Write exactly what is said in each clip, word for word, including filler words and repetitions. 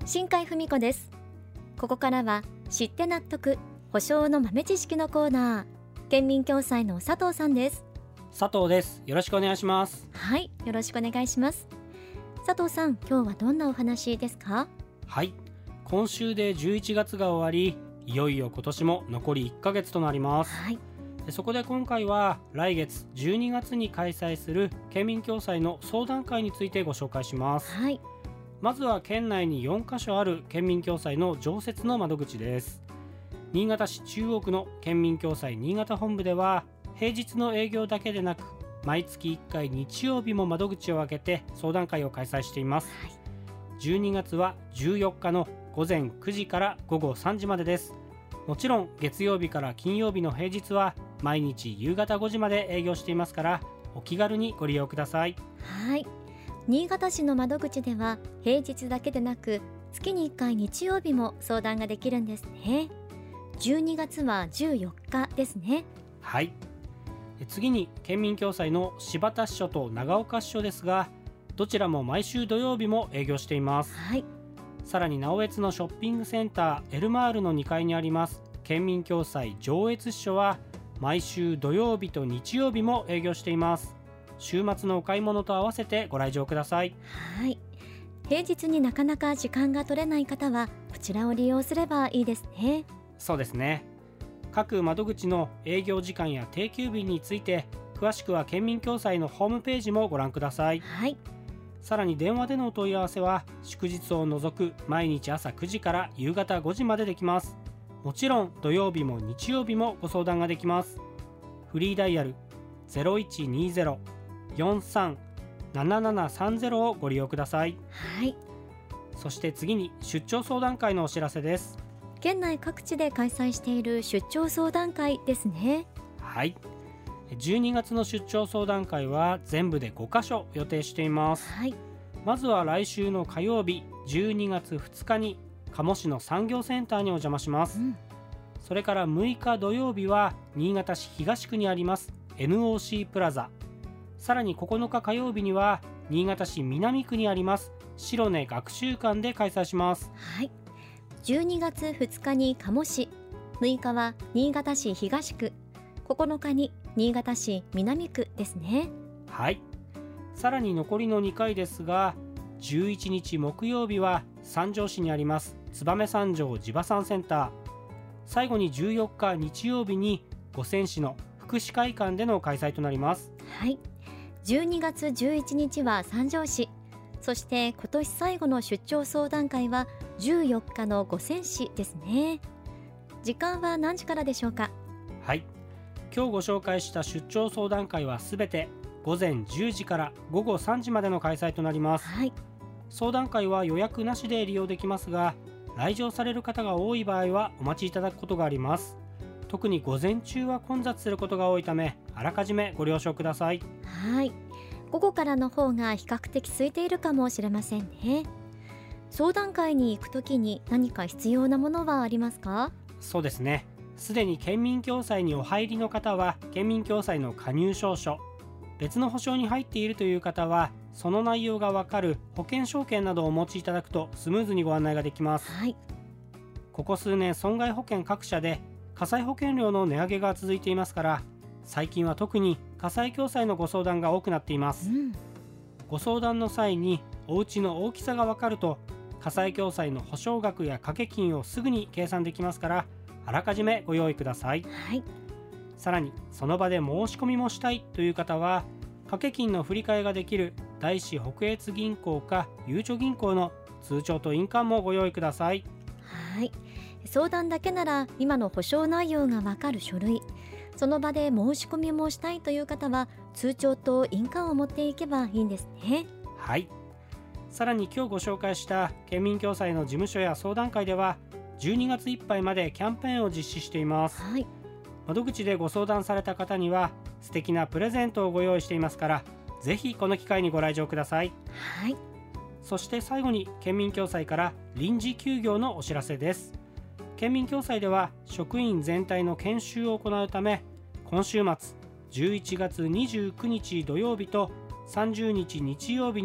新海文子です。ここからは知って納得保証の豆知識のコーナー。県民共済の佐藤さんです。 佐藤です。よろしくお願いします。 はい、よろしくお願いします。佐藤さん、今日はどんなお話ですか？ はい、今週でじゅういちがつが終わり、いよいよ今年も残りいっかげつとなります。 はい、 そこで今回は来月じゅうにがつに開催する県民共済の相談会についてご紹介します。 はい、 まずは県内によんかしょある県民共済の常設の窓口です。新潟市中央区の県民共済新潟本部では、平日の営業だけでなく毎月いっかい日曜日も窓口を開けて相談会を開催しています。 はい、 じゅうにがつはじゅうよっかのごぜんくじからごごさんじまでです。もちろん月曜日から金曜日の平日は毎日夕方ごじまで営業していますから、お気軽にご利用ください。 はい、新潟市の窓口では平日だけでなく月にいっかい日曜日も相談ができるんですね。じゅうにがつはじゅうよっかですね。 はい、次に県民共済の新発田支所と長岡支所ですが、どちらも毎週土曜日も営業しています。 はい、 さらに直江津のショッピングセンターエルマールのにかいにあります県民共済上越支所は毎週土曜日と日曜日も営業しています。週末のお買い物と合わせてご来場ください。 はい、平日になかなか時間が取れない方はこちらを利用すればいいですね。 そうですね。各窓口の営業時間や定休日について詳しくは県民共済のホームページもご覧ください。 はい、 さらに電話でのお問い合わせは祝日を除く毎日朝くじから夕方ごじまでできます。もちろん土曜日も日曜日もご相談ができます。フリーダイヤル ゼロいちにゼロ よんさん ななななさんゼロ をご利用ください。 はい、 そして次に出張相談会のお知らせです。 県内各地で開催している出張相談会ですね。 はい、じゅうにがつの出張相談会は全部でごかしょ予定しています。 はい、 まずは来週の火曜日じゅうにがつふつかに加茂市の産業センターにお邪魔します。 うん、 それからむいか土曜日は新潟市東区にあります エヌオーシー プラザ、さらにここのか火曜日には新潟市南区にあります白根学習館で開催します。 はい、じゅうにがつふつかに加茂市、むいかは新潟市東区、ここのかに新潟市南区ですね。 はい、さらに残りのにかいですが、じゅういちにち木曜日は三条市にあります燕三条地場産センター、最後にじゅうよっか日曜日に五泉市の福祉会館での開催となります。 はい、じゅうにがつじゅういちにちは三条市、そして今年最後の出張相談会はじゅうよっかの五泉市ですね。時間は何時からでしょうか？ はい、今日ご紹介した出張相談会はすべてごぜんじゅうじからごごさんじまでの開催となります。 はい、 相談会は予約なしで利用できますが、来場される方が多い場合はお待ちいただくことがあります。特に午前中は混雑することが多いため、あらかじめご了承ください。 はい、午後からの方が比較的空いているかもしれませんね。相談会に行くときに何か必要なものはありますか？ そうですね。すでに県民共済にお入りの方は県民共済の加入証書、別の保証に入っているという方はその内容がわかる保険証券などをお持ちいただくとスムーズにご案内ができます。 はい、 ここ数年損害保険各社で火災保険料の値上げが続いていますから、最近は特に火災共済のご相談が多くなっています。 うん、 ご相談の際にお家の大きさがわかると火災共済の保証額や掛け金をすぐに計算できますから、あらかじめご用意ください。 はい、 さらにその場で申し込みもしたいという方は、掛け金の振り替えができる大師北越銀行かゆうちょ銀行の通帳と印鑑もご用意ください。 はい、相談だけなら今の保証内容がわかる書類、その場で申し込みもしたいという方は通帳と印鑑を持っていけばいいんですね。 はい、さらに今日ご紹介した県民共済の事務所や相談会ではじゅうにがついっぱいまでキャンペーンを実施しています。 はい、 窓口でご相談された方には素敵なプレゼントをご用意していますから、ぜひこの機会にご来場ください。 はい、 そして最後に県民共済から臨時休業のお知らせです。県民共済では職員全体の研修を行うため、今週末じゅういちがつにじゅうくにち土曜日とさんじゅうにち日曜日に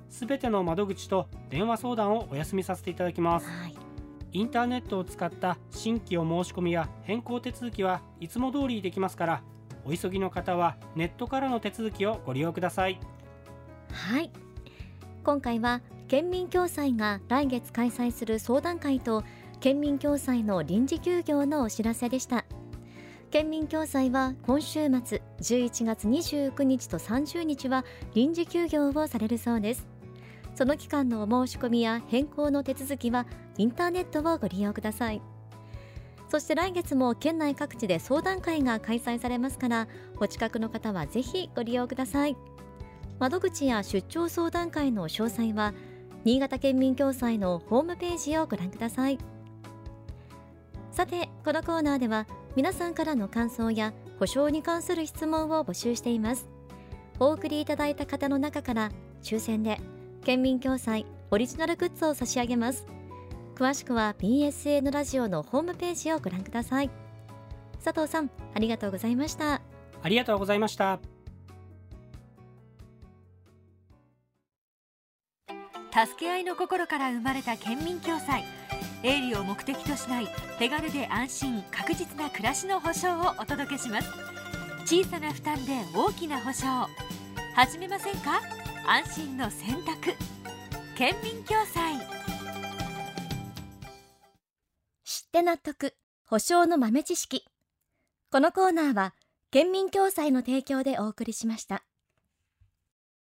すべての窓口と電話相談をお休みさせていただきます。 はい。 インターネットを使った新規お申し込みや変更手続きはいつも通りできますから、お急ぎの方はネットからの手続きをご利用ください。 はい。今回は県民共済が来月開催する相談会と県民共済の臨時休業のお知らせでした。県民共済は今週末じゅういちがつにじゅうくにちとさんじゅうにちは臨時休業をされるそうです。その期間のお申し込みや変更の手続きはインターネットをご利用ください。そして来月も県内各地で相談会が開催されますから、お近くの方はぜひご利用ください。窓口や出張相談会の詳細は新潟県民共済のホームページをご覧ください。さて、このコーナーでは皆さんからの感想や保証に関する質問を募集しています。お送りいただいた方の中から抽選で県民共済オリジナルグッズを差し上げます。詳しくは ビーエスエヌ ラジオのホームページをご覧ください。佐藤さん、ありがとうございました。 ありがとうございました。 助け合いの心から生まれた県民共済。営利を目的としない手軽で安心確実な暮らしの保障をお届けします。小さな負担で大きな保障。始めませんか？安心の選択。県民共済。 知って納得、保証の豆知識。このコーナーは県民共済の提供でお送りしました。